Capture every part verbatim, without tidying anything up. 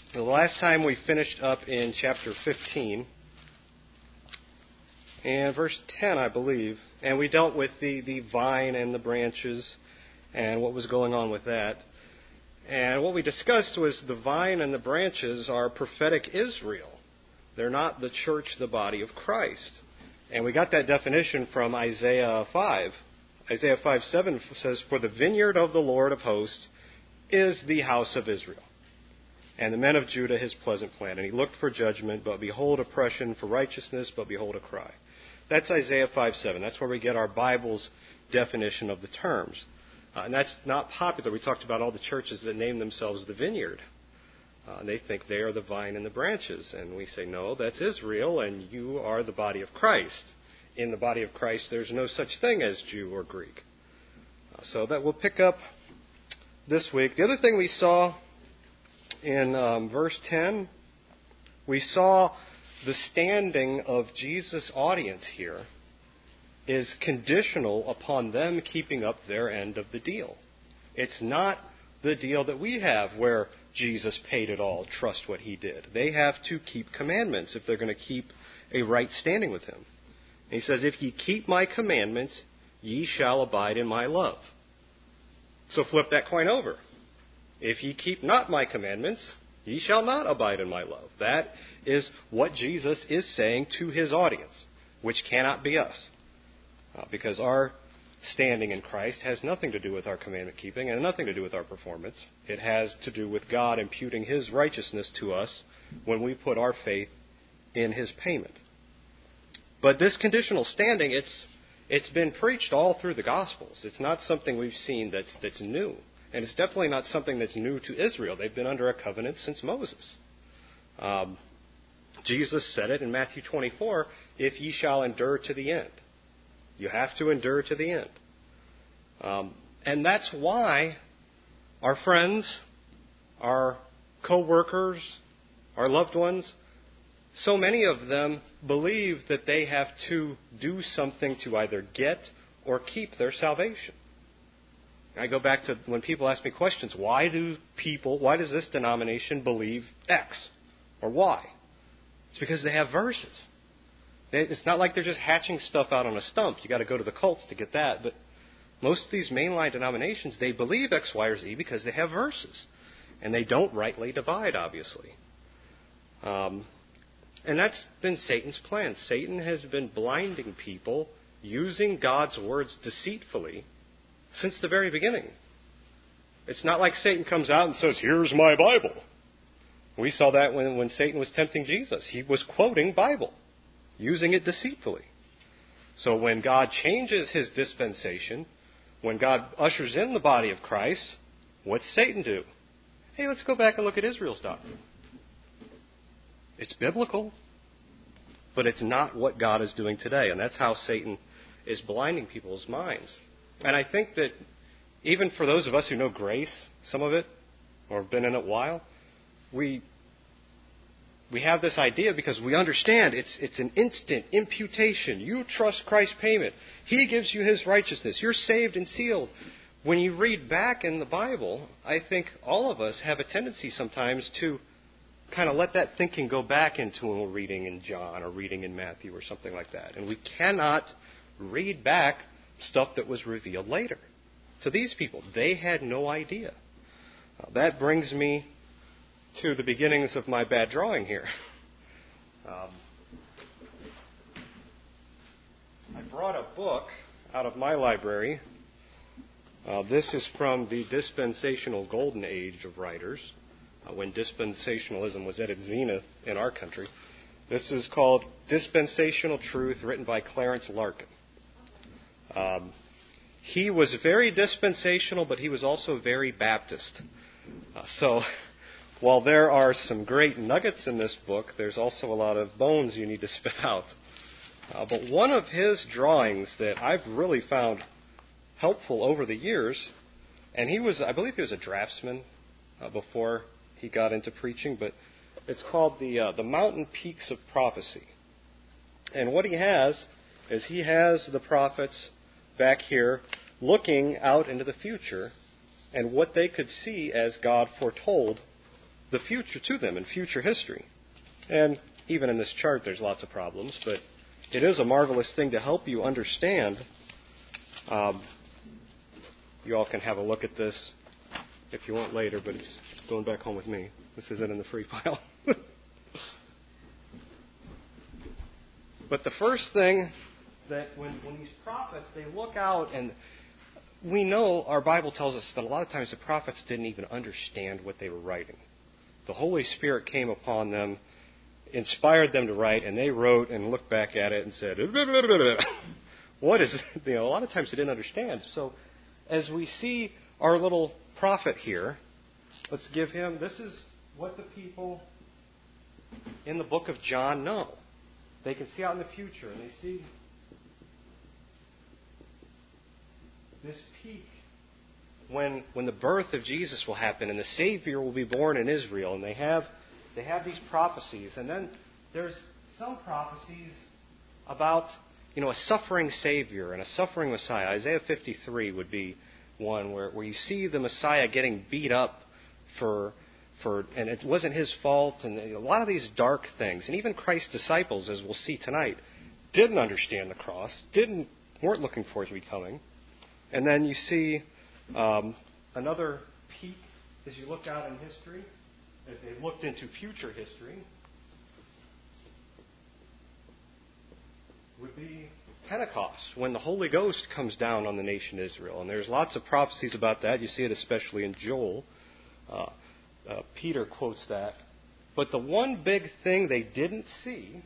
The last time we finished up in chapter fifteen and verse ten, I believe, and we dealt with the, the vine and the branches and what was going on with that. And what we discussed was the vine and the branches are prophetic Israel. They're not the church, the body of Christ. And we got that definition from Isaiah five. Isaiah five seven says, "For the vineyard of the Lord of hosts is the house of Israel, and the men of Judah his pleasant plant. And he looked for judgment, but behold oppression, for righteousness, but behold a cry." That's Isaiah five seven. That's where we get our Bible's definition of the terms. Uh, and that's not popular. We talked about all the churches that name themselves the vineyard. Uh, and they think they are the vine and the branches. And we say, no, that's Israel, and you are the body of Christ. In the body of Christ, there's no such thing as Jew or Greek. Uh, so that we'll pick up this week. The other thing we saw in um, verse ten, we saw the standing of Jesus' audience here is conditional upon them keeping up their end of the deal. It's not the deal that we have where Jesus paid it all, trust what he did. They have to keep commandments if they're going to keep a right standing with him. And he says, "If ye keep my commandments, ye shall abide in my love." So flip that coin over. If ye keep not my commandments, ye shall not abide in my love. That is what Jesus is saying to his audience, which cannot be us. Uh, because our standing in Christ has nothing to do with our commandment keeping and nothing to do with our performance. It has to do with God imputing his righteousness to us when we put our faith in his payment. But this conditional standing, it's it's been preached all through the Gospels. It's not something we've seen that's that's new. And it's definitely not something that's new to Israel. They've been under a covenant since Moses. Um, Jesus said it in Matthew twenty-four, "If ye shall endure to the end." You have to endure to the end. Um, and that's why our friends, our co-workers, our loved ones, so many of them believe that they have to do something to either get or keep their salvation. I go back to when people ask me questions, why do people, why does this denomination believe X or Y? It's because they have verses. It's not like they're just hatching stuff out on a stump. You've got to go to the cults to get that. But most of these mainline denominations, they believe X, Y, or Z because they have verses. And they don't rightly divide, obviously. Um, and that's been Satan's plan. Satan has been blinding people using God's words deceitfully since the very beginning. It's not like Satan comes out and says, "Here's my Bible." We saw that when, when Satan was tempting Jesus. He was quoting Bible, using it deceitfully. So when God changes his dispensation, when God ushers in the body of Christ, what's Satan do? Hey, let's go back and look at Israel's doctrine. It's biblical, but it's not what God is doing today. And that's how Satan is blinding people's minds. And I think that even for those of us who know grace, some of it, or have been in it a while, we we have this idea because we understand it's it's an instant imputation. You trust Christ's payment. He gives you his righteousness. You're saved and sealed. When you read back in the Bible, I think all of us have a tendency sometimes to kind of let that thinking go back into when we're reading in John or reading in Matthew or something like that. And we cannot read back stuff that was revealed later. To these people, they had no idea. Uh, that brings me to the beginnings of my bad drawing here. Um, I brought a book out of my library. Uh, this is from the dispensational golden age of writers, uh, when dispensationalism was at its zenith in our country. This is called Dispensational Truth, written by Clarence Larkin. Um, he was very dispensational, but he was also very Baptist. Uh, so... While there are some great nuggets in this book, there's also a lot of bones you need to spit out. Uh, but one of his drawings that I've really found helpful over the years, and he was, I believe he was a draftsman uh, before he got into preaching, but it's called the uh, the Mountain Peaks of Prophecy. And what he has is he has the prophets back here looking out into the future and what they could see as God foretold the future to them in future history. And even in this chart, there's lots of problems, but it is a marvelous thing to help you understand. Um, you all can have a look at this if you want later, but it's going back home with me. This isn't in the free file. But the first thing that when, when these prophets, they look out, and we know our Bible tells us that a lot of times the prophets didn't even understand what they were writing. The Holy Spirit came upon them, inspired them to write, and they wrote and looked back at it and said, what is it? You know, a lot of times they didn't understand. So as we see our little prophet here, let's give him, this is what the people in the book of John know. They can see out in the future, and they see this peak when when the birth of Jesus will happen and the Savior will be born in Israel. And they have they have these prophecies. And then there's some prophecies about, you know, a suffering Savior and a suffering Messiah. Isaiah fifty-three would be one where, where you see the Messiah getting beat up for for and it wasn't his fault, and a lot of these dark things. And even Christ's disciples, as we'll see tonight, didn't understand the cross, didn't weren't looking for his recoming. And then you see um, another peak as you look out in history, as they looked into future history, would be Pentecost, when the Holy Ghost comes down on the nation Israel. And there's lots of prophecies about that. You see it especially in Joel. Uh, uh, Peter quotes that. But the one big thing they didn't see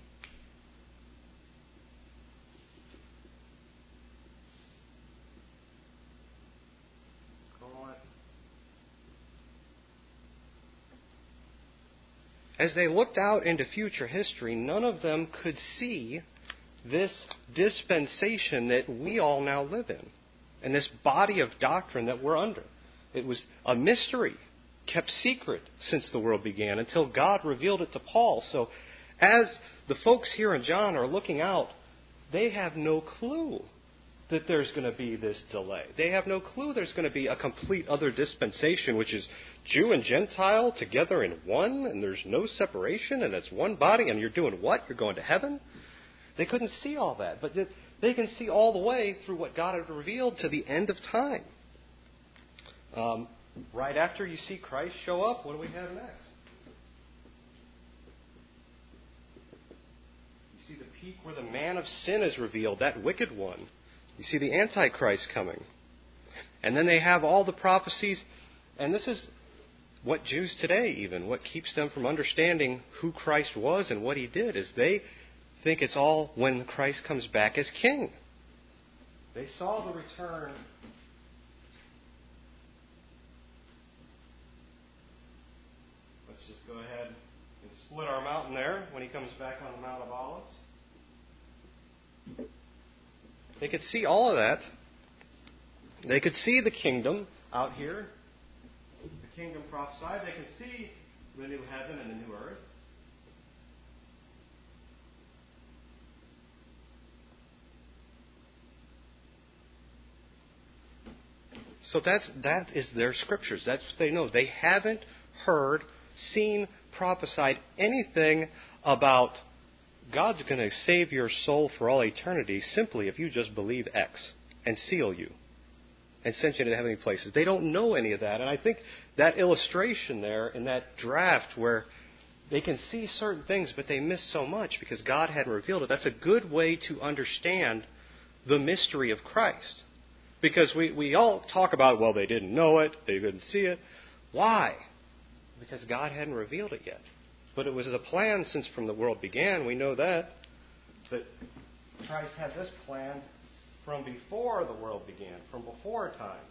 as they looked out into future history, none of them could see this dispensation that we all now live in, and this body of doctrine that we're under. It was a mystery, kept secret since the world began, until God revealed it to Paul. So as the folks here in John are looking out, they have no clue that there's going to be this delay. They have no clue there's going to be a complete other dispensation, which is Jew and Gentile together in one, and there's no separation, and it's one body, and you're doing what? You're going to heaven? They couldn't see all that, but they can see all the way through what God had revealed to the end of time. Um, right after you see Christ show up, what do we have next? You see the peak where the man of sin is revealed, that wicked one. You see the Antichrist coming. And then they have all the prophecies, and this is what Jews today even, what keeps them from understanding who Christ was and what he did, is they think it's all when Christ comes back as king. They saw the return. Let's just go ahead and split our mountain there when he comes back on the Mount of Olives. They could see all of that. They could see the kingdom out here. The kingdom prophesied. They could see the new heaven and the new earth. So that's, that is their scriptures. That's what they know. They haven't heard, seen, prophesied anything about God's going to save your soul for all eternity simply if you just believe X and seal you and send you to heavenly places. They don't know any of that. And I think that illustration there in that draft where they can see certain things but they miss so much because God hadn't revealed it, that's a good way to understand the mystery of Christ. Because we, we all talk about, well, they didn't know it, they couldn't see it. Why? Because God hadn't revealed it yet. But it was a plan since from the world began. We know that. But Christ had this plan from before the world began, from before time.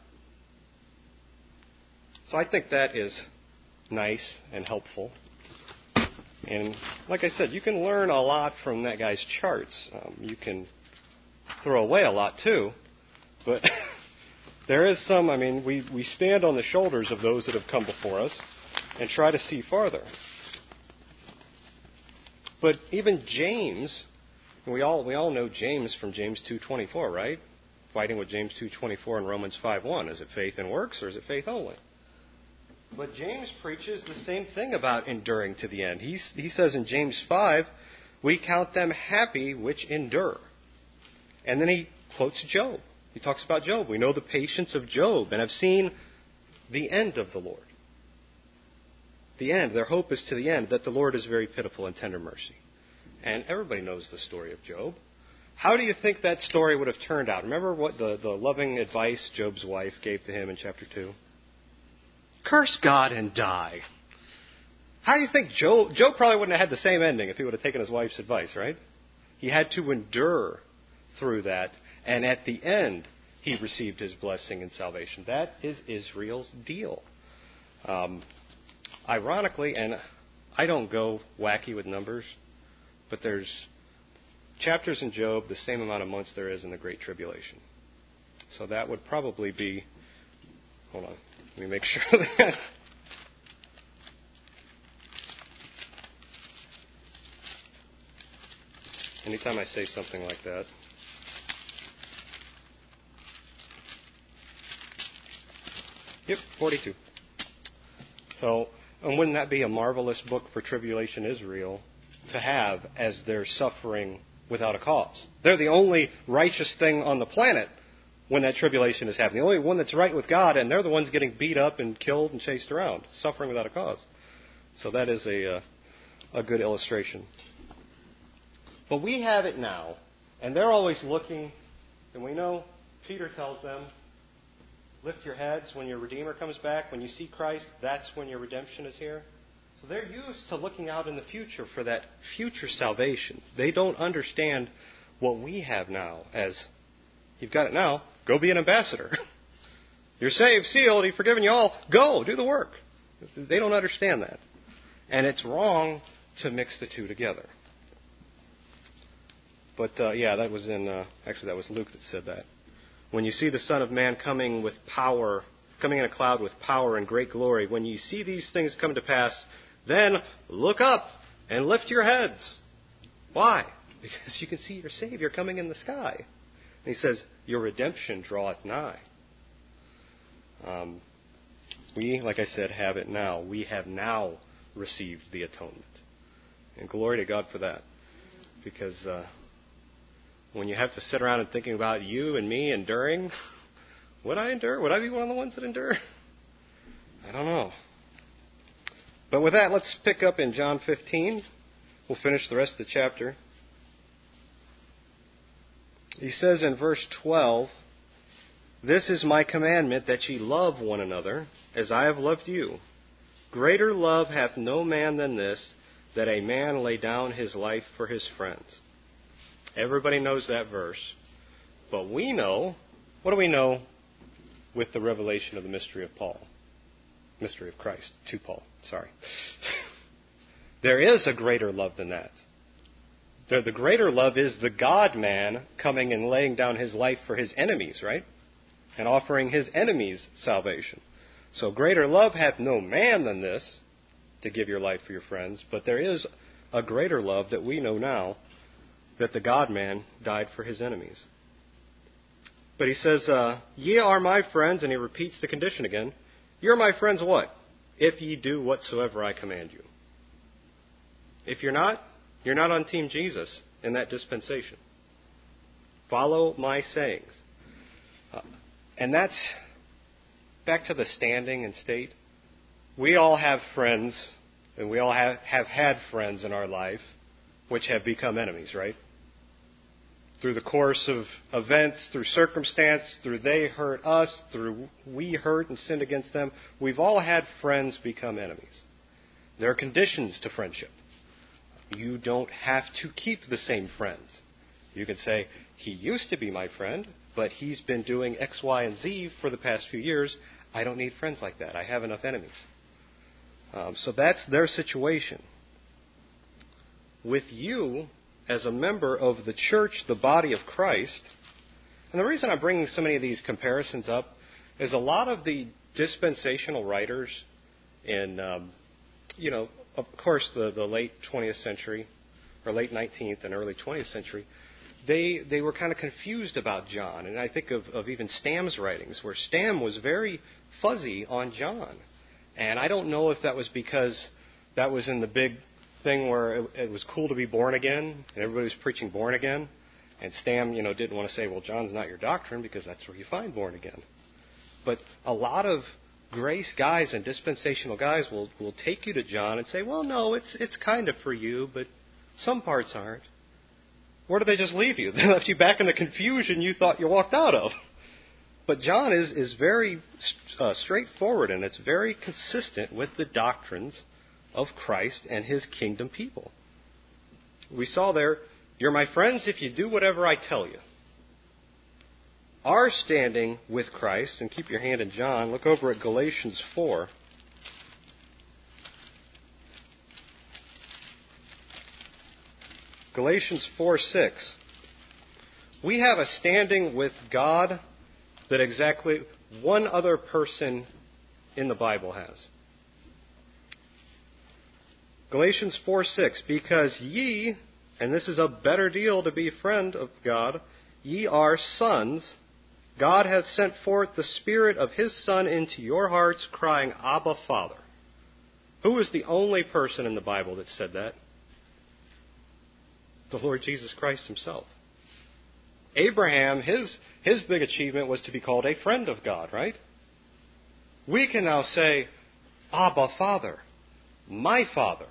So I think that is nice and helpful. And like I said, you can learn a lot from that guy's charts. Um, you can throw away a lot too. But there is some, I mean, we, we stand on the shoulders of those that have come before us and try to see farther. But even James, we all we all know James from James two twenty-four, right? Fighting with James two twenty-four and Romans five one. Is it faith and works or is it faith only? But James preaches the same thing about enduring to the end. He's, he says in James five, we count them happy which endure. And then he quotes Job. He talks about Job. We know the patience of Job and have seen the end of the Lord. The end. Their hope is to the end, that the Lord is very pitiful and tender mercy. And everybody knows the story of Job. How do you think that story would have turned out? Remember what the, the loving advice Job's wife gave to him in chapter two? Curse God and die. How do you think Job, Job probably wouldn't have had the same ending if he would have taken his wife's advice, right? He had to endure through that, and at the end, he received his blessing and salvation. That is Israel's deal. Um, ironically, and I don't go wacky with numbers, but there's chapters in Job the same amount of months there is in the Great Tribulation. So that would probably be, hold on, let me make sure that, anytime I say something like that, yep, forty-two. So, and wouldn't that be a marvelous book for Tribulation Israel to have as they're suffering without a cause? They're the only righteous thing on the planet when that tribulation is happening. The only one that's right with God, and they're the ones getting beat up and killed and chased around, suffering without a cause. So that is a, uh, a good illustration. But we have it now, and they're always looking, and we know Peter tells them, lift your heads when your Redeemer comes back. When you see Christ, that's when your redemption is here. So they're used to looking out in the future for that future salvation. They don't understand what we have now as, you've got it now, go be an ambassador. You're saved, sealed, He's forgiven you all. Go, do the work. They don't understand that. And it's wrong to mix the two together. But, uh, yeah, that was in, uh, actually that was Luke that said that. When you see the Son of Man coming with power, coming in a cloud with power and great glory, when you see these things come to pass, then look up and lift your heads. Why? Because you can see your Savior coming in the sky. And he says, your redemption draweth nigh. Um, we, like I said, have it now. We have now received the atonement. And glory to God for that. Because uh, when you have to sit around and thinking about you and me enduring, would I endure? Would I be one of the ones that endure? I don't know. But with that, let's pick up in John fifteen. We'll finish the rest of the chapter. He says in verse twelve, this is my commandment, that ye love one another, as I have loved you. Greater love hath no man than this, that a man lay down his life for his friends. Everybody knows that verse. But we know, what do we know with the revelation of the mystery of Paul? Mystery of Christ, to Paul, sorry. There is a greater love than that. The, the greater love is the God-man coming and laying down his life for his enemies, right? And offering his enemies salvation. So greater love hath no man than this, to give your life for your friends. But there is a greater love that we know now, that the God-man died for his enemies. But he says, uh, ye are my friends, and he repeats the condition again. You're my friends what? If ye do whatsoever I command you. If you're not, you're not on Team Jesus in that dispensation. Follow my sayings. Uh, and that's back to the standing and state. We all have friends, and we all have, have had friends in our life which have become enemies, right? Through the course of events, through circumstance, through they hurt us, through we hurt and sinned against them, we've all had friends become enemies. There are conditions to friendship. You don't have to keep the same friends. You can say, he used to be my friend, but he's been doing X, Y, and Z for the past few years. I don't need friends like that. I have enough enemies. Um, so that's their situation. With you, as a member of the church, the body of Christ, and the reason I'm bringing so many of these comparisons up is a lot of the dispensational writers in, um, you know, of course, the, the late twentieth century, or late nineteenth and early twentieth century, they they were kind of confused about John. And I think of, of even Stam's writings, where Stam was very fuzzy on John. And I don't know if that was because that was in the big thing where it, it was cool to be born again, and everybody was preaching born again. And Stam, you know, didn't want to say, well, John's not your doctrine, because that's where you find born again. But a lot of grace guys and dispensational guys will, will take you to John and say, well, no, it's it's kind of for you, but some parts aren't. Where did they just leave you? They left you back in the confusion you thought you walked out of. But John is, is very uh, straightforward, and it's very consistent with the doctrines of Christ and his kingdom people. We saw there, you're my friends if you do whatever I tell you. Our standing with Christ, and keep your hand in John, look over at Galatians four. Galatians four six. We have a standing with God that exactly one other person in the Bible has. Galatians four six. Because ye, and this is a better deal to be friend of God, ye are sons. God hath sent forth the Spirit of his Son into your hearts, crying, Abba, Father. Who is the only person in the Bible that said that? The Lord Jesus Christ himself. Abraham, his, his big achievement was to be called a friend of God, right? We can now say, Abba, Father, my Father.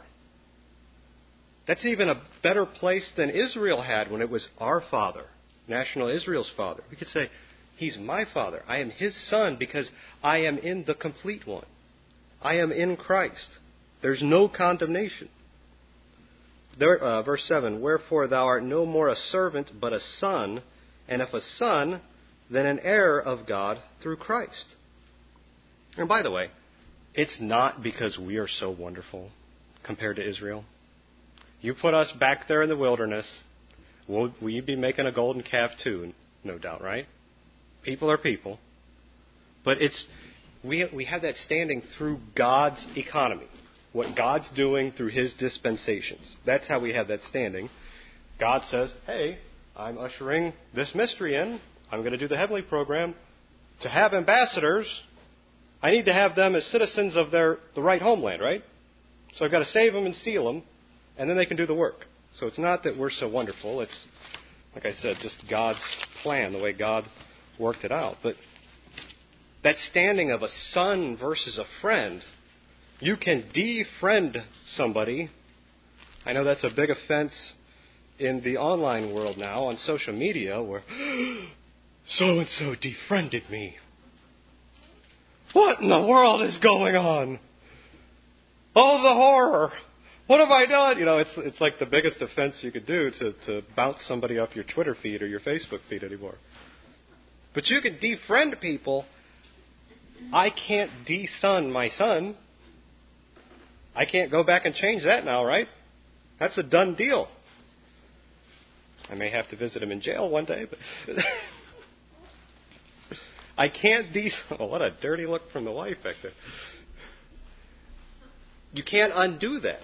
That's even a better place than Israel had when it was our Father, national Israel's Father. We could say, he's my Father. I am his Son because I am in the complete one. I am in Christ. There's no condemnation. There, uh, verse seven, wherefore thou art no more a servant, but a son, and if a son, then an heir of God through Christ. And by the way, it's not because we are so wonderful compared to Israel. You put us back there in the wilderness, will, will you be making a golden calf too? No doubt, right? People are people. But it's we we have that standing through God's economy. What God's doing through his dispensations. That's how we have that standing. God says, hey, I'm ushering this mystery in. I'm going to do the heavenly program. To have ambassadors, I need to have them as citizens of their the right homeland, right? So I've got to save them and seal them, and then they can do the work. So it's not that we're so wonderful. It's, like I said, just God's plan, the way God worked it out. But that standing of a son versus a friend, you can defriend somebody. I know that's a big offense in the online world now, on social media, where so-and-so defriended me. What in the world is going on? Oh, the horror. What have I done? You know, it's it's like the biggest offense you could do to, to bounce somebody off your Twitter feed or your Facebook feed anymore. But you can defriend people. I can't de-son my son. I can't go back and change that now, right? That's a done deal. I may have to visit him in jail one day, but I can't de... Oh, what a dirty look from the wife back there. You can't undo that.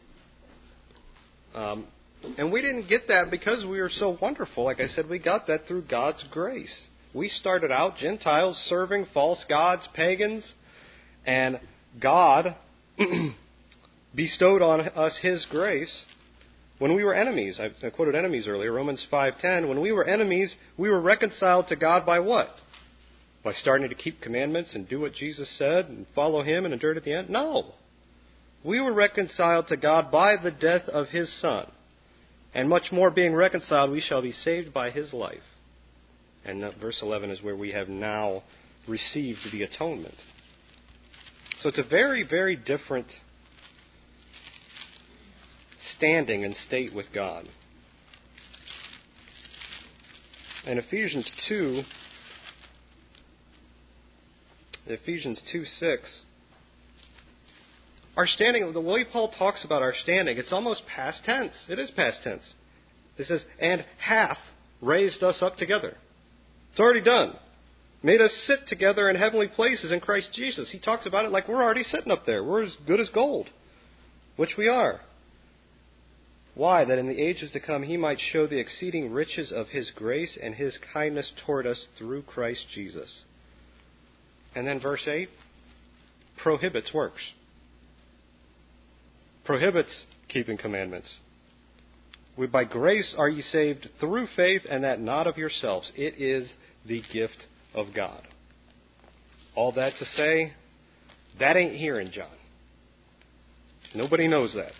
Um, and we didn't get that because we were so wonderful. Like I said, we got that through God's grace. We started out Gentiles serving false gods, pagans, and God bestowed on us his grace when we were enemies. I, I quoted enemies earlier, Romans five ten. When we were enemies, we were reconciled to God by what? By starting to keep commandments and do what Jesus said and follow him and endure to the end? No. We were reconciled to God by the death of his Son. And much more being reconciled, we shall be saved by his life. And verse eleven is where we have now received the atonement. So it's a very, very different standing and state with God. In Ephesians two, Ephesians two six, our standing, the way Paul talks about our standing, it's almost past tense. It is past tense. It says, and hath raised us up together. It's already done. Made us sit together in heavenly places in Christ Jesus. He talks about it like we're already sitting up there. We're as good as gold, which we are. Why? That in the ages to come he might show the exceeding riches of his grace and his kindness toward us through Christ Jesus. And then verse eight, prohibits works. Prohibits keeping commandments. We, by grace are ye saved through faith, and that not of yourselves. It is the gift of God. All that to say, that ain't here in John. Nobody knows that.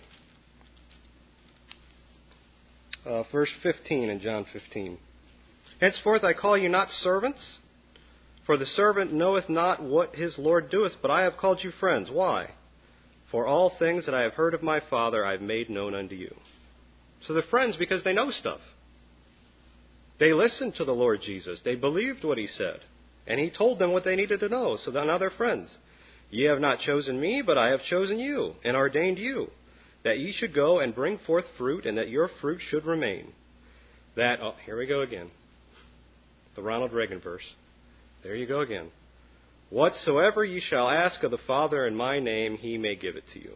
Uh, verse fifteen in John fifteen. Henceforth I call you not servants, for the servant knoweth not what his Lord doeth, but I have called you friends. Why? For all things that I have heard of my Father I have made known unto you. So they're friends because they know stuff. They listened to the Lord Jesus. They believed what he said. And he told them what they needed to know. So now they're friends. Ye have not chosen me, but I have chosen you, and ordained you, that ye should go and bring forth fruit, and that your fruit should remain. That, oh, here we go again. The Ronald Reagan verse. There you go again. Whatsoever ye shall ask of the Father in my name, he may give it to you.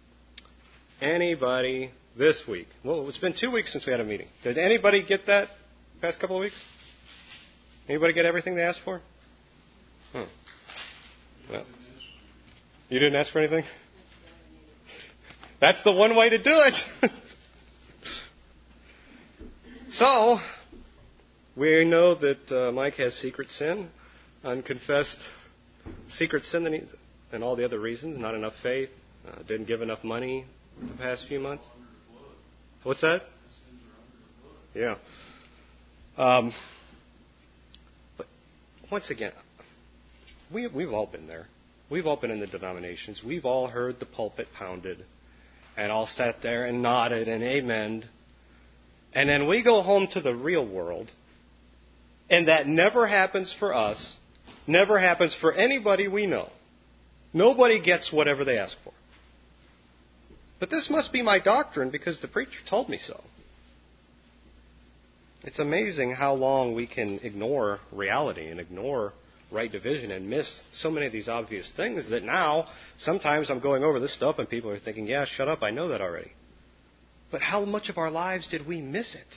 Anybody this week? Well, it's been two weeks since we had a meeting. Did anybody get that past couple of weeks? Anybody get everything they asked for? Hmm. Well, you didn't ask for anything? That's the one way to do it. So, we know that uh, Mike has secret sin, unconfessed secret sin, that he, and all the other reasons. Not enough faith, uh, didn't give enough money the past few months. What's that? Yeah. Um, but once again, we, we've all been there. We've all been in the denominations. We've all heard the pulpit pounded and all sat there and nodded and amened. And then we go home to the real world, and that never happens for us, never happens for anybody we know. Nobody gets whatever they ask for. But this must be my doctrine because the preacher told me so. It's amazing how long we can ignore reality and ignore right division and miss so many of these obvious things that now sometimes I'm going over this stuff and people are thinking, yeah, shut up, I know that already. But how much of our lives did we miss it?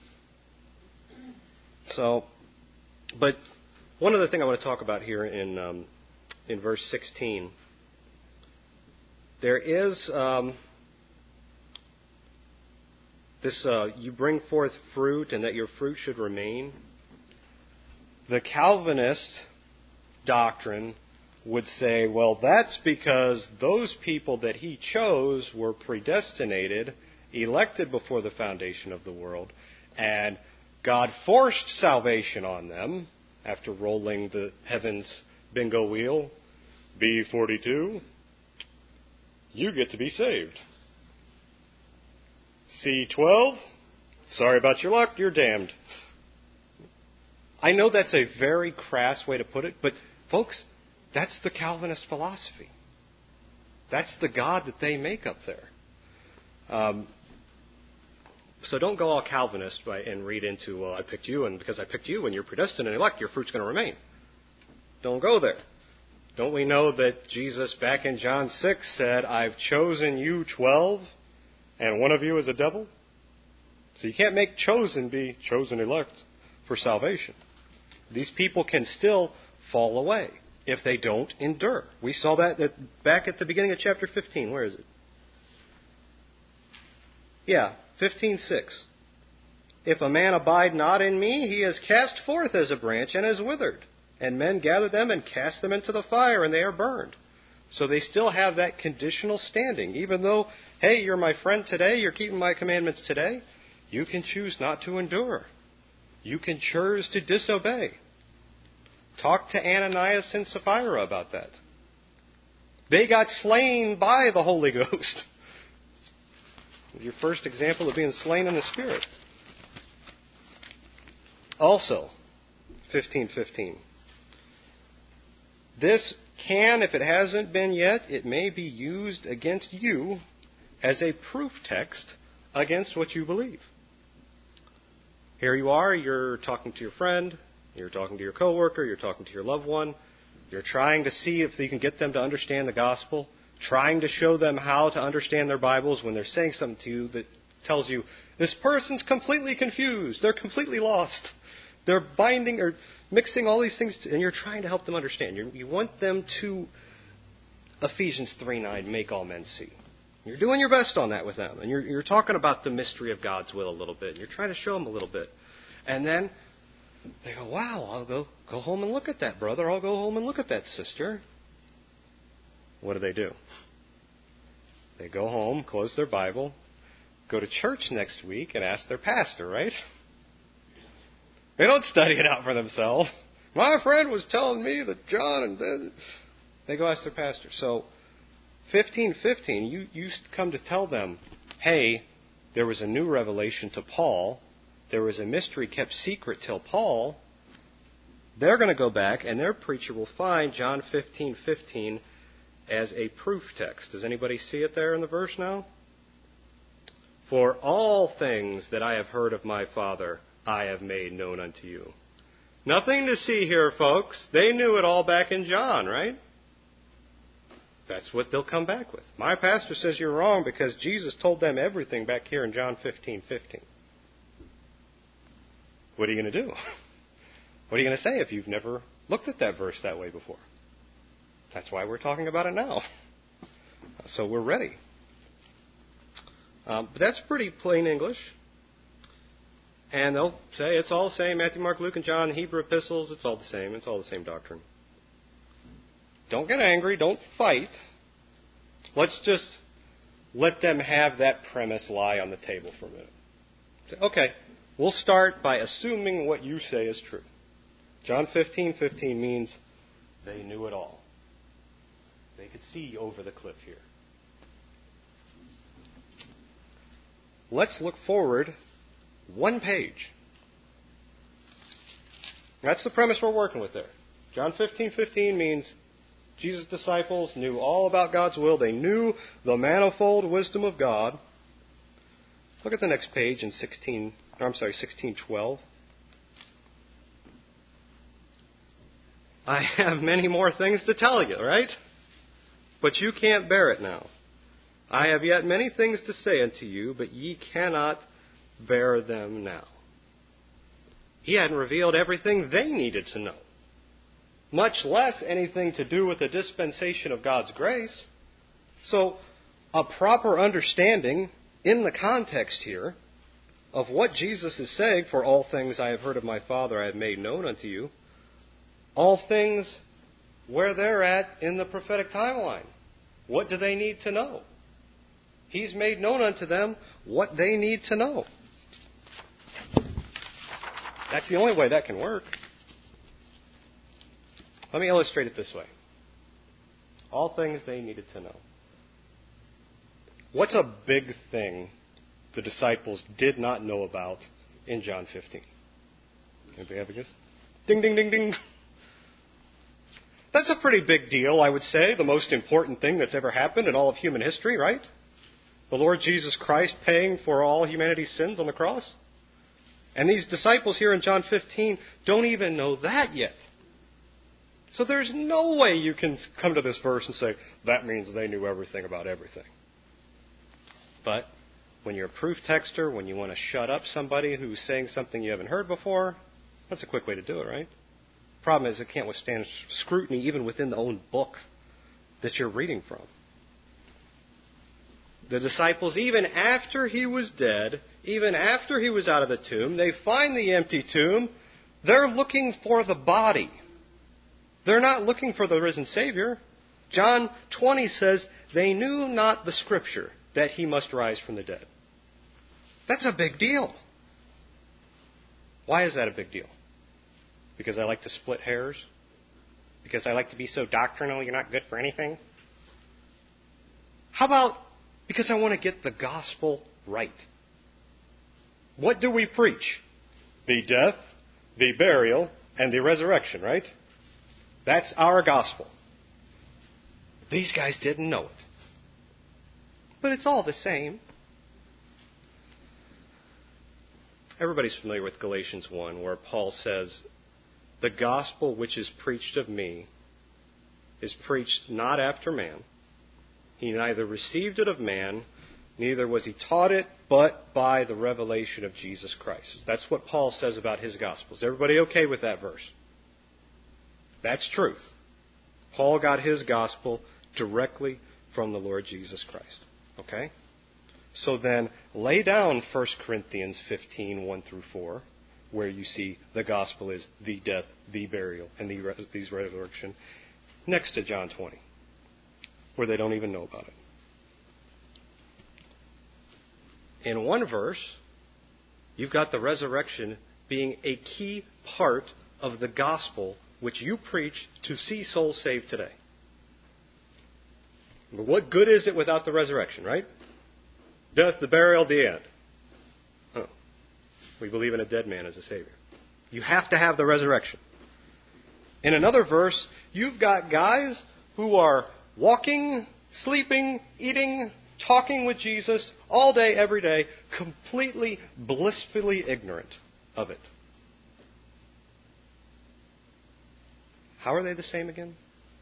So, but one other thing I want to talk about here in um, in verse sixteen, there is um, this, uh, you bring forth fruit and that your fruit should remain. The Calvinist doctrine would say, well, that's because those people that he chose were predestinated, elected before the foundation of the world, and God forced salvation on them after rolling the heavens bingo wheel, B forty-two, you get to be saved. C twelve, sorry about your luck, you're damned. I know that's a very crass way to put it, but folks, that's the Calvinist philosophy. That's the God that they make up there. Um, so don't go all Calvinist by, and read into, well, I picked you, and because I picked you and you're predestined and elect, your fruit's going to remain. Don't go there. Don't we know that Jesus back in John six said, I've chosen you twelve, and one of you is a devil? So you can't make chosen be chosen elect for salvation. These people can still fall away if they don't endure. We saw that at, back at the beginning of chapter fifteen. Where is it? Yeah, fifteen six. If a man abide not in me, he is cast forth as a branch and is withered. And men gather them and cast them into the fire, and they are burned. So they still have that conditional standing. Even though, hey, you're my friend today, you're keeping my commandments today, you can choose not to endure. You can choose to disobey. Talk to Ananias and Sapphira about that. They got slain by the Holy Ghost. Your first example of being slain in the Spirit. Also, fifteen fifteen. This can, if it hasn't been yet, it may be used against you as a proof text against what you believe. Here you are, you're talking to your friend, you're talking to your coworker, you're talking to your loved one, you're trying to see if you can get them to understand the gospel, trying to show them how to understand their Bibles when they're saying something to you that tells you, this person's completely confused, they're completely lost, they're binding or mixing all these things, and you're trying to help them understand. You're, you want them to Ephesians three nine, make all men see. You're doing your best on that with them. And you're, you're talking about the mystery of God's will a little bit. You're trying to show them a little bit. And then they go, wow, I'll go, go home and look at that brother. I'll go home and look at that sister. What do they do? They go home, close their Bible, go to church next week and ask their pastor, right? They don't study it out for themselves. My friend was telling me that John and... They go ask their pastor. So, fifteen fifteen, you, you come to tell them, hey, there was a new revelation to Paul. There was a mystery kept secret till Paul. They're going to go back, and their preacher will find John fifteen fifteen as a proof text. Does anybody see it there in the verse now? For all things that I have heard of my Father, I have made known unto you. Nothing to see here, folks. They knew it all back in John, right? That's what they'll come back with. My pastor says you're wrong because Jesus told them everything back here in John fifteen fifteen. What are you going to do? What are you going to say if you've never looked at that verse that way before? That's why we're talking about it now. So we're ready. Um, but that's pretty plain English. And they'll say it's all the same. Matthew, Mark, Luke, and John, Hebrew epistles, it's all the same. It's all the same doctrine. Don't get angry. Don't fight. Let's just let them have that premise lie on the table for a minute. Say, okay, we'll start by assuming what you say is true. John fifteen fifteen means they knew it all. They could see over the cliff here. Let's look forward one page. That's the premise we're working with there. John fifteen fifteen means Jesus' disciples knew all about God's will. They knew the manifold wisdom of God. Look at the next page in sixteen. Or I'm sorry, sixteen twelve. I have many more things to tell you, right? But you can't bear it now. I have yet many things to say unto you, but ye cannot bear them now. He hadn't revealed everything they needed to know, much less anything to do with the dispensation of God's grace. So, a proper understanding in the context here of what Jesus is saying, for all things I have heard of my Father I have made known unto you, all things where they're at in the prophetic timeline. What do they need to know? He's made known unto them what they need to know. That's the only way that can work. Let me illustrate it this way. All things they needed to know. What's a big thing the disciples did not know about in John fifteen? Anybody have a guess? Ding, ding, ding, ding. That's a pretty big deal, I would say. The most important thing that's ever happened in all of human history, right? The Lord Jesus Christ paying for all humanity's sins on the cross. And these disciples here in John fifteen don't even know that yet. So there's no way you can come to this verse and say, that means they knew everything about everything. But when you're a proof texter, when you want to shut up somebody who's saying something you haven't heard before, that's a quick way to do it, right? Problem is, it can't withstand scrutiny even within the own book that you're reading from. The disciples, even after he was dead, even after he was out of the tomb, they find the empty tomb. They're looking for the body. They're not looking for the risen Savior. John twenty says, they knew not the Scripture that he must rise from the dead. That's a big deal. Why is that a big deal? Because I like to split hairs? Because I like to be so doctrinal you're not good for anything? How about because I want to get the gospel right? What do we preach? The death, the burial, and the resurrection, right? That's our gospel. These guys didn't know it. But it's all the same. Everybody's familiar with Galatians one, where Paul says, the gospel which is preached of me is preached not after man. He neither received it of man, neither was he taught it, but by the revelation of Jesus Christ. That's what Paul says about his gospel. Is everybody okay with that verse? That's truth. Paul got his gospel directly from the Lord Jesus Christ. Okay? So then, lay down First Corinthians fifteen, one through four, where you see the gospel is the death, the burial, and the these resurrection, next to John twenty, where they don't even know about it. In one verse, you've got the resurrection being a key part of the gospel which you preach to see souls saved today. But what good is it without the resurrection, right? Death, the burial, the end. Oh, we believe in a dead man as a Savior. You have to have the resurrection. In another verse, you've got guys who are walking, sleeping, eating, talking with Jesus all day, every day, completely, blissfully ignorant of it. How are they the same again?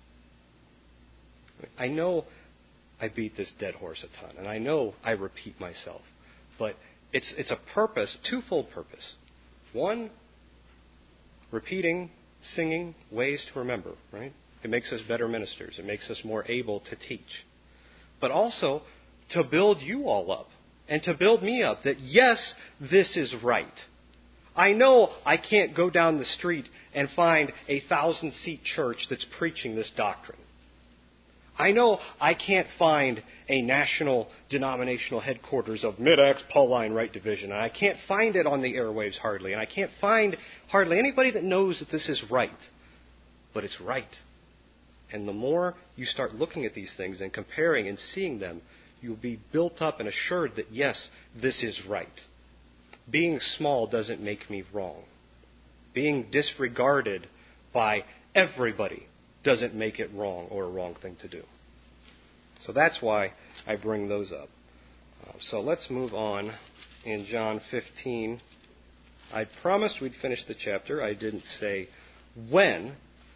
I know I beat this dead horse a ton, and I know I repeat myself, but it's it's a purpose, twofold purpose. One, repeating, singing, ways to remember, right? It makes us better ministers. It makes us more able to teach. But also to build you all up and to build me up that, yes, this is right. I know I can't go down the street and find a thousand-seat church that's preaching this doctrine. I know I can't find a national denominational headquarters of Mid-Acts Pauline Right Division, and I can't find it on the airwaves hardly, and I can't find hardly anybody that knows that this is right. But it's right. And the more you start looking at these things and comparing and seeing them, you'll be built up and assured that, yes, this is right. Being small doesn't make me wrong. Being disregarded by everybody doesn't make it wrong or a wrong thing to do. So that's why I bring those up. Uh, so let's move on in John fifteen. I promised we'd finish the chapter. I didn't say when.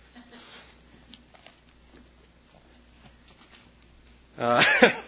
Uh,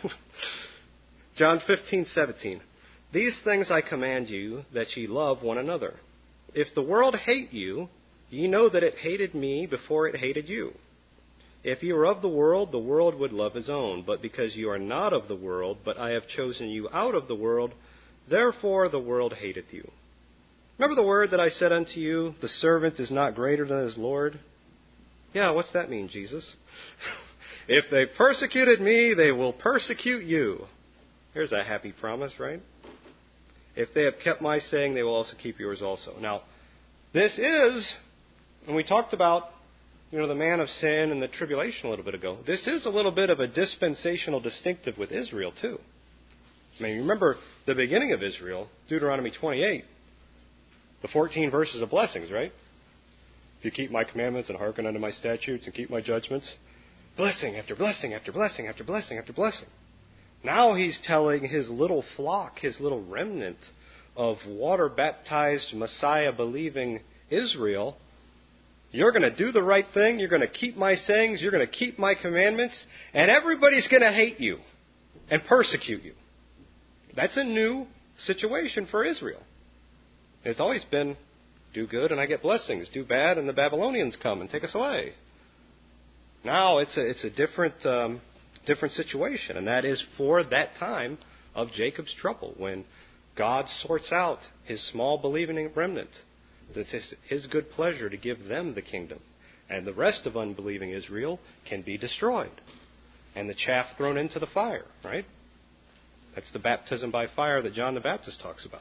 John fifteen, seventeen. These things I command you, that ye love one another. If the world hate you, ye know that it hated me before it hated you. If you were of the world, the world would love his own. But because you are not of the world, but I have chosen you out of the world, therefore the world hateth you. Remember the word that I said unto you, the servant is not greater than his Lord? Yeah, what's that mean, Jesus? If they persecuted me, they will persecute you. Here's a happy promise, right? If they have kept my saying, they will also keep yours also. Now, this is, and we talked about, you know, the man of sin and the tribulation a little bit ago. This is a little bit of a dispensational distinctive with Israel, too. I mean, remember the beginning of Israel, Deuteronomy twenty-eight, the fourteen verses of blessings, right? If you keep my commandments and hearken unto my statutes and keep my judgments, blessing after blessing after blessing after blessing after blessing. Now he's telling his little flock, his little remnant of water-baptized, Messiah-believing Israel, you're going to do the right thing, you're going to keep my sayings, you're going to keep my commandments, and everybody's going to hate you and persecute you. That's a new situation for Israel. It's always been, do good and I get blessings, do bad and the Babylonians come and take us away. Now it's a, it's a different... Um, different situation, and that is for that time of Jacob's trouble, when God sorts out his small believing remnant. It's his, his good pleasure to give them the kingdom, and the rest of unbelieving Israel can be destroyed, and the chaff thrown into the fire, right? That's the baptism by fire that John the Baptist talks about.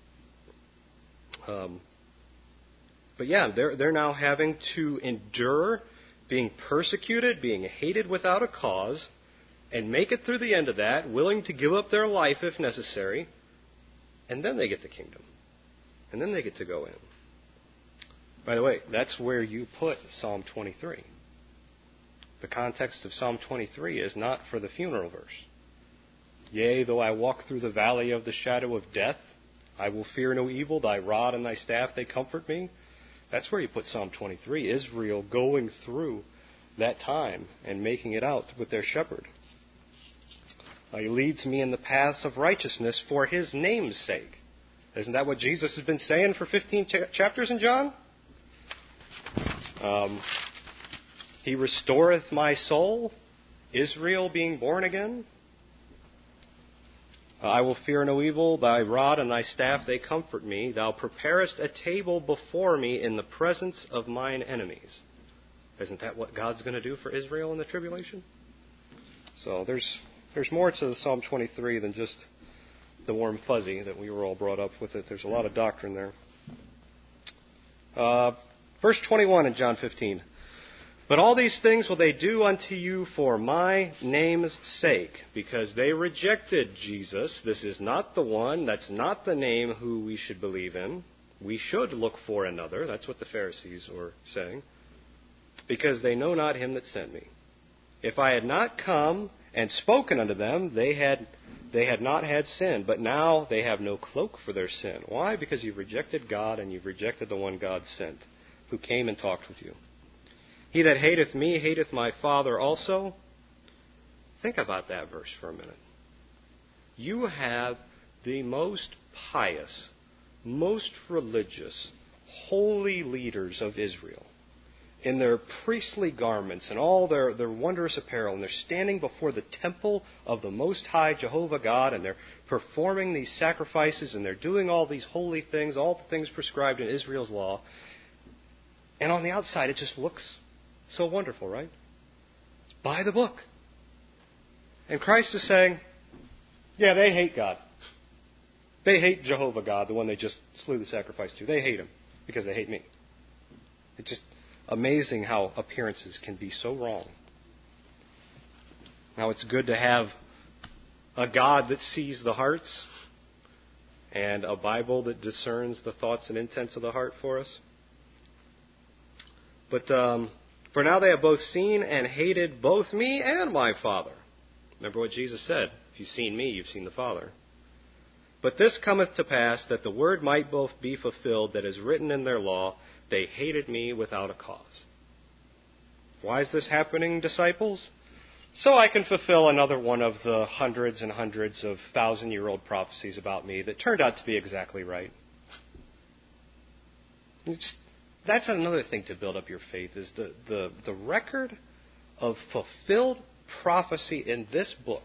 Um, but yeah, they're they're now having to endure being persecuted, being hated without a cause, and make it through the end of that, willing to give up their life if necessary, and then they get the kingdom. And then they get to go in. By the way, that's where you put Psalm twenty-three. The context of Psalm twenty-three is not for the funeral verse. Yea, though I walk through the valley of the shadow of death, I will fear no evil. Thy rod and thy staff, they comfort me. That's where you put Psalm twenty-three. Israel going through that time and making it out with their shepherd. He leads me in the paths of righteousness for his name's sake. Isn't that what Jesus has been saying for fifteen ch- chapters in John? Um, he restoreth my soul. Israel being born again? I will fear no evil. Thy rod and thy staff, they comfort me. Thou preparest a table before me in the presence of mine enemies. Isn't that what God's going to do for Israel in the tribulation? So there's there's more to the Psalm twenty-three than just the warm fuzzy that we were all brought up with it. There's a lot of doctrine there. Uh, verse twenty-one in John fifteen. But all these things will they do unto you for my name's sake, because they rejected Jesus. This is not the one. That's not the name who we should believe in. We should look for another. That's what the Pharisees were saying. Because they know not him that sent me. If I had not come and spoken unto them, they had they had not had sin. But now they have no cloak for their sin. Why? Because you've rejected God and you've rejected the one God sent, who came and talked with you. He that hateth me hateth my Father also. Think about that verse for a minute. You have the most pious, most religious, holy leaders of Israel in their priestly garments and all their, their wondrous apparel, and they're standing before the temple of the Most High Jehovah God, and they're performing these sacrifices, and they're doing all these holy things, all the things prescribed in Israel's law. And on the outside, it just looks so wonderful, right? It's by the book. And Christ is saying, yeah, they hate God. They hate Jehovah God, the one they just slew the sacrifice to. They hate him because they hate me. It's just amazing how appearances can be so wrong. Now, it's good to have a God that sees the hearts and a Bible that discerns the thoughts and intents of the heart for us. But um, for now they have both seen and hated both me and my Father. Remember what Jesus said. If you've seen me, you've seen the Father. But this cometh to pass, that the word might both be fulfilled that is written in their law, they hated me without a cause. Why is this happening, disciples? So I can fulfill another one of the hundreds and hundreds of thousand-year-old prophecies about me that turned out to be exactly right. Just, that's another thing to build up your faith, is the, the, the record of fulfilled prophecy in this book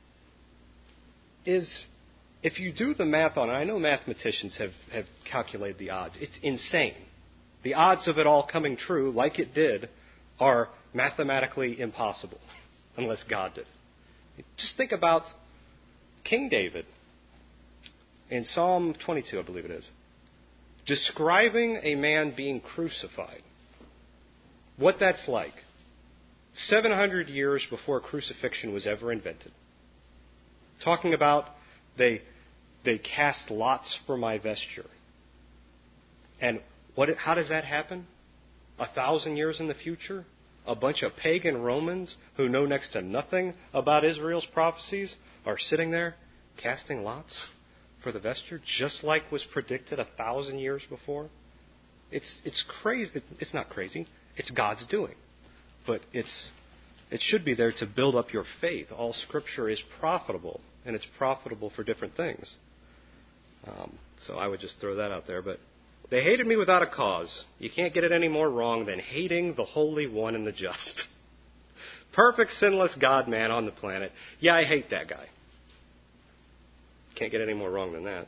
is, if you do the math on it, I know mathematicians have, have calculated the odds. It's insane. The odds of it all coming true, like it did, are mathematically impossible, unless God did. Just think about King David in Psalm twenty-two, I believe it is, describing a man being crucified. What that's like. seven hundred years before crucifixion was ever invented. Talking about they they cast lots for my vesture. And what? How does that happen? A thousand years in the future? A bunch of pagan Romans who know next to nothing about Israel's prophecies are sitting there casting lots for the vesture, just like was predicted a thousand years before? It's it's crazy. It's not crazy. It's God's doing. But it's it should be there to build up your faith. All Scripture is profitable, and it's profitable for different things. Um, so I would just throw that out there. But they hated me without a cause. You can't get it any more wrong than hating the Holy One and the Just. Perfect, sinless God-man on the planet. Yeah, I hate that guy. Can't get any more wrong than that.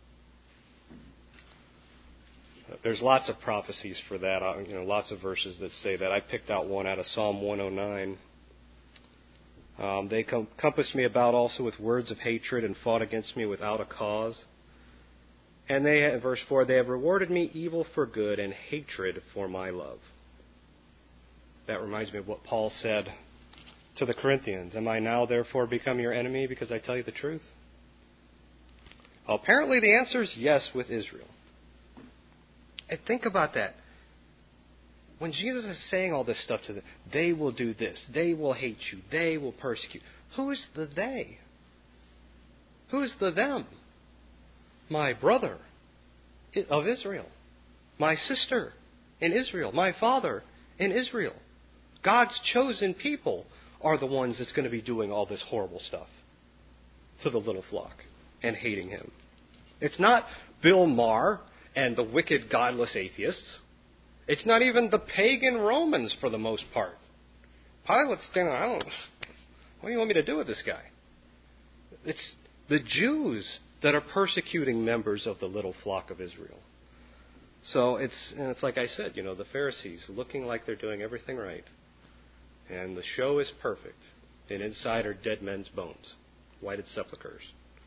There's lots of prophecies for that. You know, lots of verses that say that. I picked out one out of Psalm one oh nine. Um, they com- compassed me about also with words of hatred and fought against me without a cause. And they, verse four, they have rewarded me evil for good and hatred for my love. That reminds me of what Paul said to the Corinthians. Am I now therefore become your enemy because I tell you the truth? Well, apparently the answer is yes with Israel. And think about that. When Jesus is saying all this stuff to them, they will do this, they will hate you, they will persecute. Who is the they? Who is the them? My brother of Israel. My sister in Israel. My father in Israel. God's chosen people are the ones that's going to be doing all this horrible stuff to the little flock and hating him. It's not Bill Maher and the wicked, godless atheists. It's not even the pagan Romans for the most part. Pilate's standing, I don't What do you want me to do with this guy? It's the Jews that are persecuting members of the little flock of Israel. So it's and it's like I said, you know, the Pharisees looking like they're doing everything right. And the show is perfect. And inside are dead men's bones, whited sepulchres.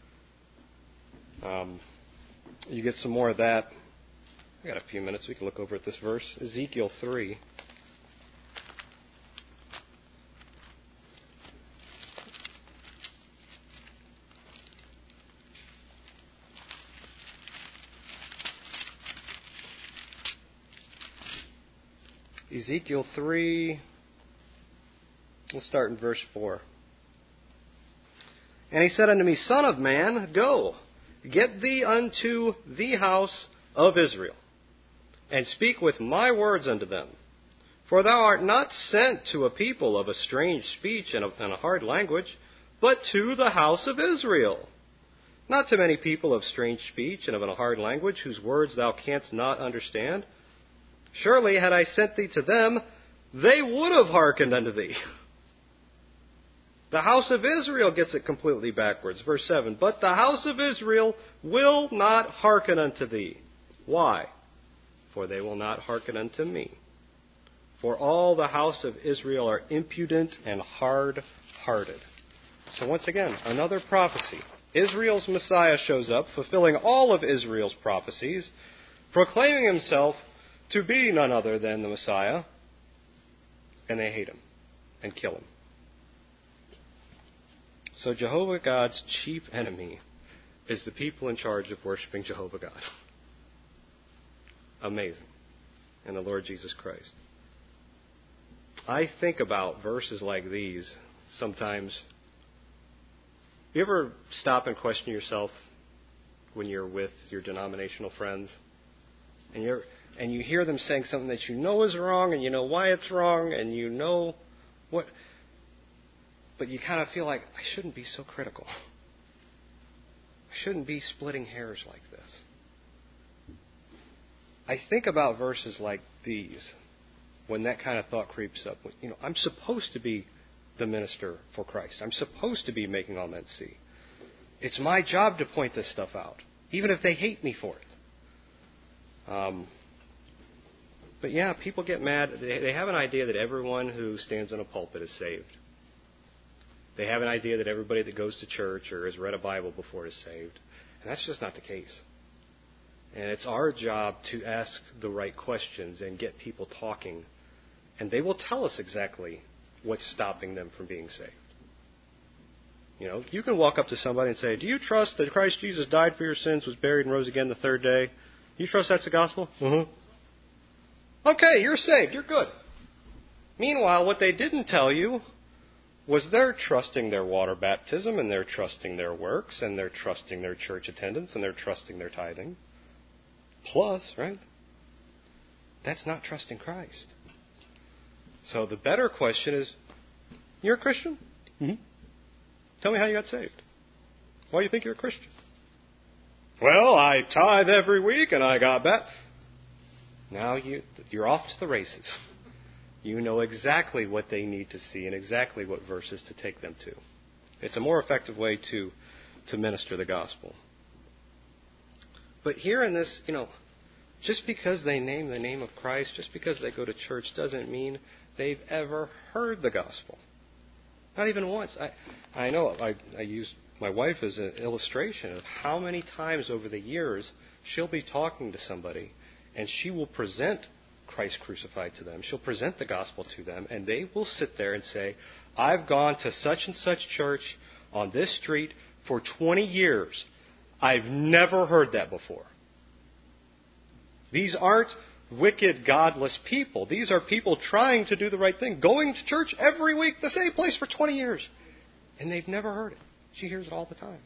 Um, you get some more of that. I got a few minutes. We can look over at this verse. Ezekiel three. Ezekiel three, we'll start in verse four. And he said unto me, Son of man, go, get thee unto the house of Israel, and speak with my words unto them. For thou art not sent to a people of a strange speech and a hard language, but to the house of Israel. Not to many people of strange speech and of a hard language, whose words thou canst not understand. Surely, had I sent thee to them, they would have hearkened unto thee. The house of Israel gets it completely backwards. Verse seven, but the house of Israel will not hearken unto thee. Why? For they will not hearken unto me. For all the house of Israel are impudent and hard-hearted. So once again, another prophecy. Israel's Messiah shows up, fulfilling all of Israel's prophecies, proclaiming himself to be none other than the Messiah, and they hate him and kill him. So Jehovah God's chief enemy is the people in charge of worshiping Jehovah God. Amazing. And the Lord Jesus Christ. I think about verses like these sometimes. You ever stop and question yourself when you're with your denominational friends? And you're And you hear them saying something that you know is wrong, and you know why it's wrong, and you know what, but you kind of feel like, I shouldn't be so critical. I shouldn't be splitting hairs like this. I think about verses like these when that kind of thought creeps up. You know, I'm supposed to be the minister for Christ. I'm supposed to be making all men see. It's my job to point this stuff out, even if they hate me for it. Um, But yeah, people get mad. They, they have an idea that everyone who stands in a pulpit is saved. They have an idea that everybody that goes to church or has read a Bible before is saved. And that's just not the case. And it's our job to ask the right questions and get people talking. And they will tell us exactly what's stopping them from being saved. You know, you can walk up to somebody and say, do you trust that Christ Jesus died for your sins, was buried, and rose again the third day? You trust that's the gospel? Mm-hmm. Okay, you're saved. You're good. Meanwhile, what they didn't tell you was they're trusting their water baptism, and they're trusting their works, and they're trusting their church attendance, and they're trusting their tithing. Plus, right? That's not trusting Christ. So the better question is, you're a Christian? Mm-hmm. Tell me how you got saved. Why do you think you're a Christian? Well, I tithe every week, and I got baptized. Now you, you're off to the races. You know exactly what they need to see and exactly what verses to take them to. It's a more effective way to, to minister the gospel. But here in this, you know, just because they name the name of Christ, just because they go to church, doesn't mean they've ever heard the gospel. Not even once. I, I know I, I use my wife as an illustration of how many times over the years she'll be talking to somebody and she will present Christ crucified to them. She'll present the gospel to them, and they will sit there and say, I've gone to such and such church on this street for twenty years. I've never heard that before. These aren't wicked, godless people. These are people trying to do the right thing, going to church every week, the same place for twenty years. And they've never heard it. She hears it all the time.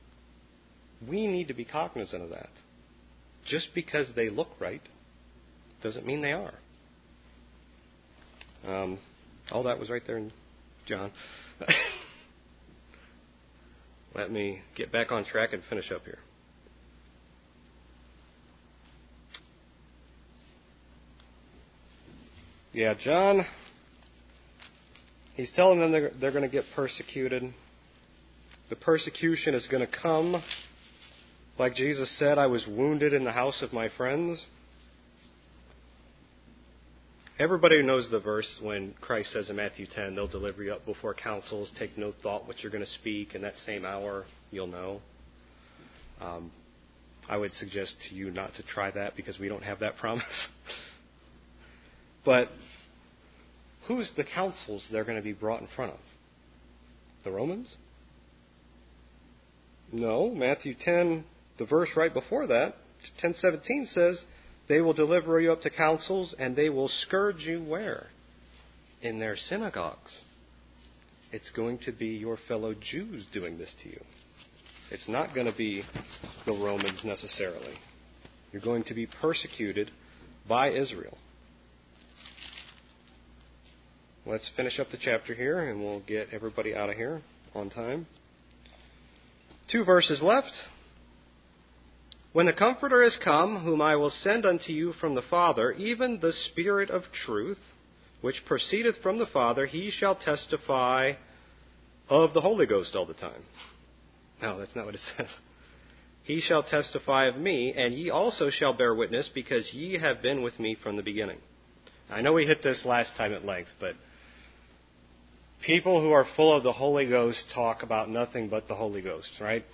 We need to be cognizant of that. Just because they look right doesn't mean they are. Um, all that was right there in John. Let me get back on track and finish up here. Yeah, John He's telling them they're, they're going to get persecuted. The persecution is going to come. Like Jesus said, I was wounded in the house of my friends. Everybody knows the verse when Christ says in Matthew ten, they'll deliver you up before councils, take no thought what you're going to speak, in that same hour you'll know. Um, I would suggest to you not to try that because we don't have that promise. But who's the councils they're going to be brought in front of? The Romans? No, Matthew ten, the verse right before that, ten seventeen says, they will deliver you up to councils, and they will scourge you where? In their synagogues. It's going to be your fellow Jews doing this to you. It's not going to be the Romans necessarily. You're going to be persecuted by Israel. Let's finish up the chapter here, and we'll get everybody out of here on time. Two verses left. When the Comforter is come, whom I will send unto you from the Father, even the Spirit of truth, which proceedeth from the Father, he shall testify of the Holy Ghost all the time. No, that's not what it says. He shall testify of me, and ye also shall bear witness, because ye have been with me from the beginning. I know we hit this last time at length, but people who are full of the Holy Ghost talk about nothing but the Holy Ghost, right?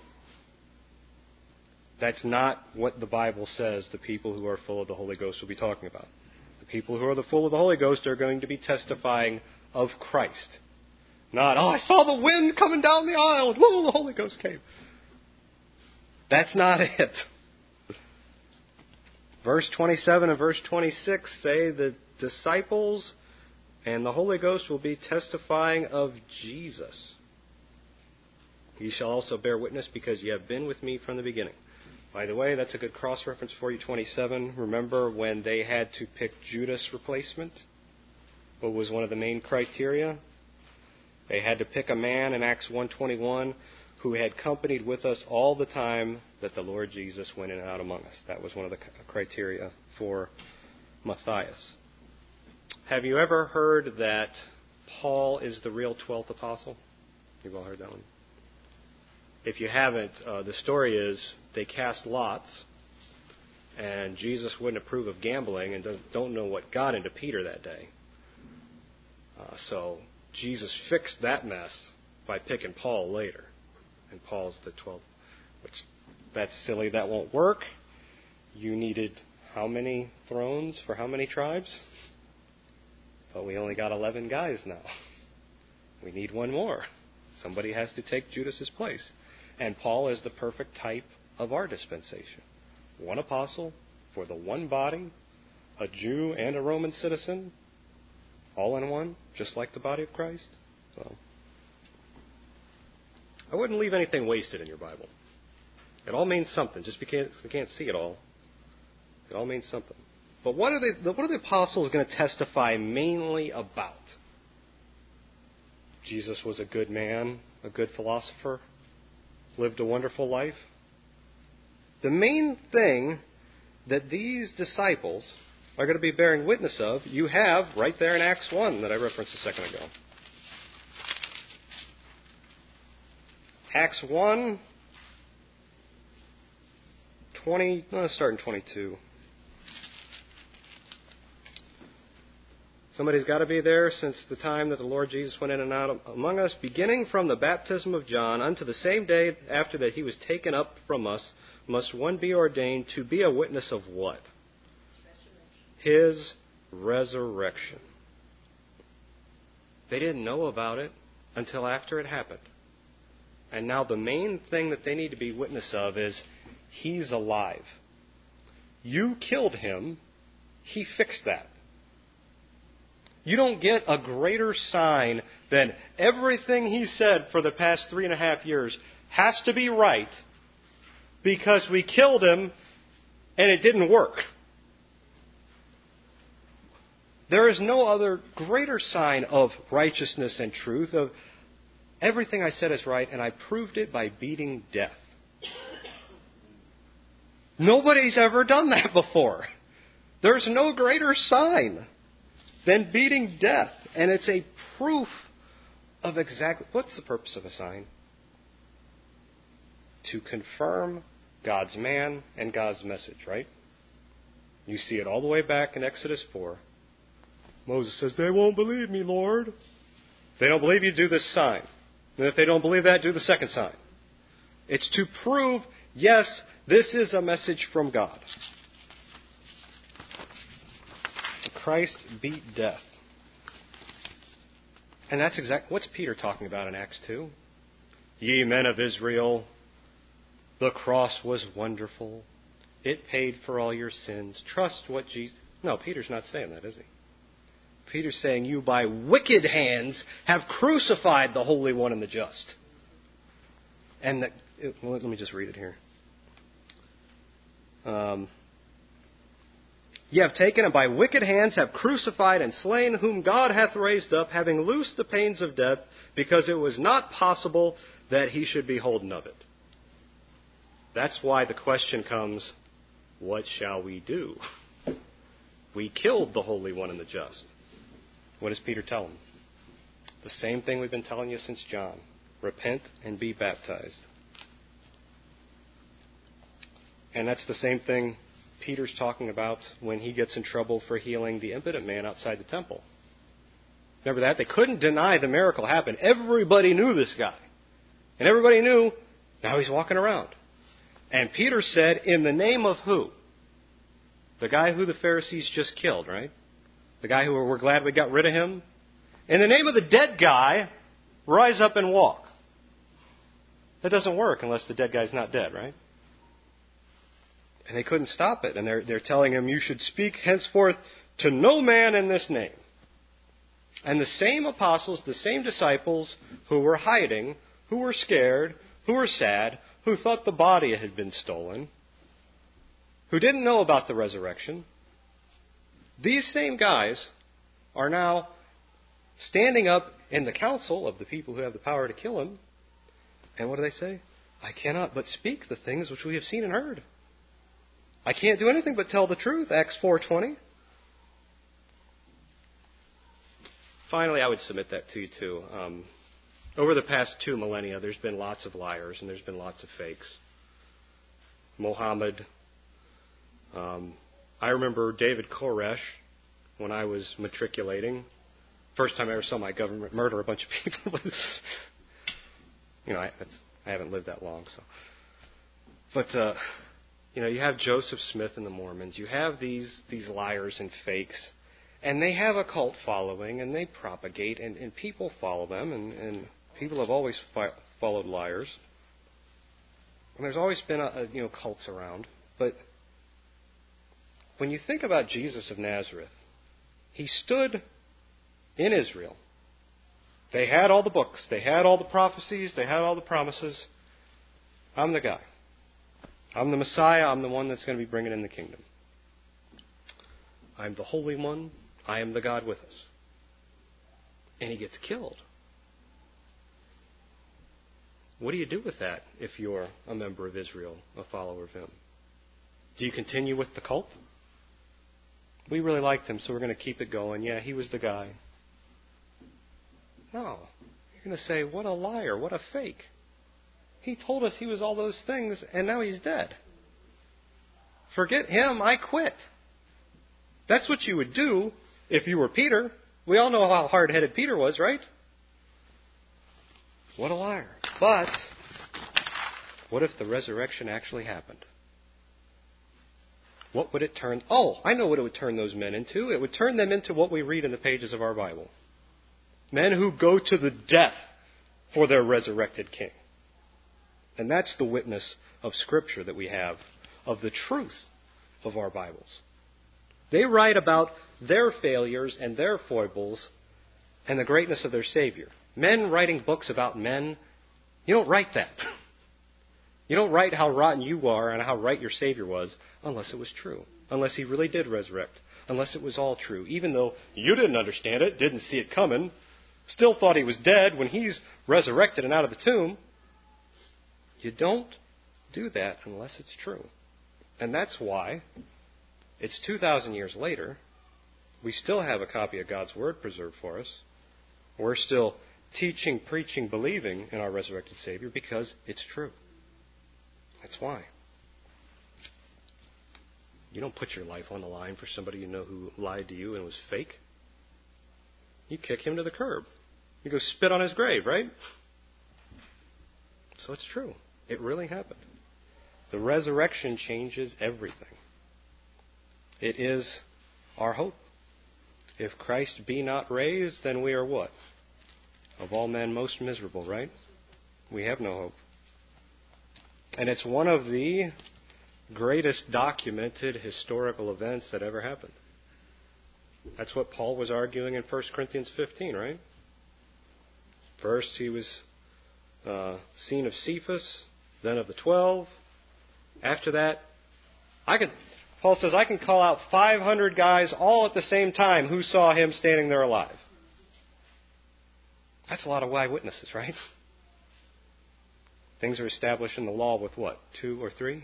That's not what the Bible says the people who are full of the Holy Ghost will be talking about. The people who are the full of the Holy Ghost are going to be testifying of Christ. Not, oh, I saw the wind coming down the aisle. Whoa, the Holy Ghost came. That's not it. Verse twenty-seven and verse twenty-six say the disciples and the Holy Ghost will be testifying of Jesus. Ye shall also bear witness because ye have been with me from the beginning. By the way, that's a good cross-reference for you, twenty-seven. Remember when they had to pick Judas' replacement? What was one of the main criteria? They had to pick a man in Acts one twenty-one who had companied with us all the time that the Lord Jesus went in and out among us. That was one of the criteria for Matthias. Have you ever heard that Paul is the real twelfth apostle? You've all heard that one? If you haven't, uh, the story is they cast lots, and Jesus wouldn't approve of gambling and don't know what got into Peter that day. Uh, so Jesus fixed that mess by picking Paul later. And Paul's the twelfth, which that's silly. That won't work. You needed how many thrones for how many tribes? But we only got eleven guys now. We need one more. Somebody has to take Judas's place. And Paul is the perfect type of our dispensation. One apostle for the one body, a Jew and a Roman citizen, all in one, just like the body of Christ. So I wouldn't leave anything wasted in your Bible. It all means something, just because we can't see it all. It all means something. But what are the, what are the apostles going to testify mainly about? Jesus was a good man, a good philosopher, lived a wonderful life. The main thing that these disciples are going to be bearing witness of, you have right there in Acts one that I referenced a second ago. Acts one, twenty, no, let's start in twenty-two. Somebody's got to be there since the time that the Lord Jesus went in and out among us, beginning from the baptism of John unto the same day after that he was taken up from us, must one be ordained to be a witness of what? His resurrection. They didn't know about it until after it happened. And now the main thing that they need to be witness of is he's alive. You killed him. He fixed that. You don't get a greater sign than everything he said for the past three and a half years has to be right because we killed him and it didn't work. There is no other greater sign of righteousness and truth, of everything I said is right, and I proved it by beating death. Nobody's ever done that before. There's no greater sign than beating death. And it's a proof of exactly, what's the purpose of a sign? To confirm God's man and God's message, right? You see it all the way back in Exodus four. Moses says, they won't believe me, Lord. If they don't believe you, do this sign. And if they don't believe that, do the second sign. It's to prove, yes, this is a message from God. Christ beat death. And that's exactly, what's Peter talking about in Acts two? Ye men of Israel, the cross was wonderful. It paid for all your sins. Trust what Jesus... No, Peter's not saying that, is he? Peter's saying, you by wicked hands have crucified the Holy One and the Just. And the, well, let me just read it here. Um, Ye have taken and by wicked hands have crucified and slain whom God hath raised up, having loosed the pains of death, because it was not possible that he should be holden of it. That's why the question comes, what shall we do? We killed the Holy One and the Just. What does Peter tell them? The same thing we've been telling you since John. Repent and be baptized. And that's the same thing Peter's talking about when he gets in trouble for healing the impotent man outside the temple. Remember that? They couldn't deny the miracle happened. Everybody knew this guy. And everybody knew, now he's walking around. And Peter said, in the name of who? The guy who the Pharisees just killed, right? The guy who we're glad we got rid of him. In the name of the dead guy, rise up and walk. That doesn't work unless the dead guy's not dead, right? And they couldn't stop it. And they're, they're telling him, you should speak henceforth to no man in this name. And the same apostles, the same disciples who were hiding, who were scared, who were sad, who thought the body had been stolen, who didn't know about the resurrection, these same guys are now standing up in the council of the people who have the power to kill him. And what do they say? I cannot but speak the things which we have seen and heard. I can't do anything but tell the truth, Acts four twenty. Finally, I would submit that to you too. Um, over the past two millennia, there's been lots of liars and there's been lots of fakes. Mohammed. Um, I remember David Koresh when I was matriculating. First time I ever saw my government murder a bunch of people. you know, I, that's, I haven't lived that long, so. But uh, you know, you have Joseph Smith and the Mormons. You have these these liars and fakes, and they have a cult following, and they propagate, and, and people follow them, and, and people have always fi- followed liars. And there's always been a, a, you know cults around, but when you think about Jesus of Nazareth, he stood in Israel. They had all the books. They had all the prophecies. They had all the promises. I'm the guy. I'm the Messiah. I'm the one that's going to be bringing in the kingdom. I'm the Holy One. I am the God with us. And he gets killed. What do you do with that if you're a member of Israel, a follower of him? Do you continue with the cult? We really liked him, so we're going to keep it going. Yeah, he was the guy. No. You're going to say, what a liar, what a fake. He told us he was all those things, and now he's dead. Forget him, I quit. That's what you would do if you were Peter. We all know how hard-headed Peter was, right? What a liar. But what if the resurrection actually happened? What would it turn... Oh, I know what it would turn those men into. It would turn them into what we read in the pages of our Bible. Men who go to the death for their resurrected king. And that's the witness of Scripture that we have of the truth of our Bibles. They write about their failures and their foibles and the greatness of their Savior. Men writing books about men, you don't write that. You don't write how rotten you are and how right your Savior was unless it was true. Unless he really did resurrect. Unless it was all true. Even though you didn't understand it, didn't see it coming, still thought he was dead when he's resurrected and out of the tomb. You don't do that unless it's true. And that's why it's two thousand years later, we still have a copy of God's Word preserved for us. We're still teaching, preaching, believing in our resurrected Savior because it's true. That's why. You don't put your life on the line for somebody you know who lied to you and was fake. You kick him to the curb. You go spit on his grave, right? So it's true. It really happened. The resurrection changes everything. It is our hope. If Christ be not raised, then we are what? Of all men most miserable, right? We have no hope. And it's one of the greatest documented historical events that ever happened. That's what Paul was arguing in First Corinthians fifteen, right? First he was uh, seen of Cephas, then of the twelve. After that, I could, Paul says, I can call out five hundred guys all at the same time who saw him standing there alive. That's a lot of eyewitnesses, right? Things are established in the law with what? Two or three?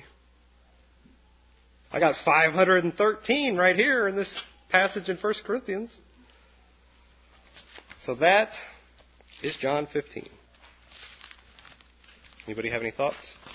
I got five hundred thirteen right here in this passage in First Corinthians. So that is John fifteen. Anybody have any thoughts?